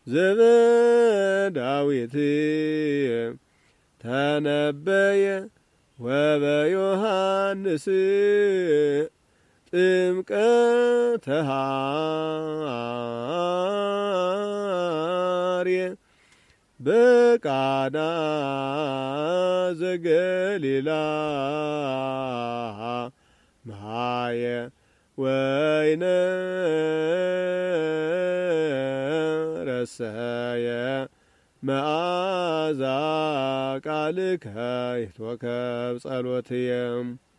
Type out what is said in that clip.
ዘበዳዊት ተነበየ ወበዮሐንስ ጥምቀተ ሐርየ በቃና ዘገሊላ ማየ ወይነ ረሰየ መዓዛ ቃልከ ይትወከብ ጸሎትየ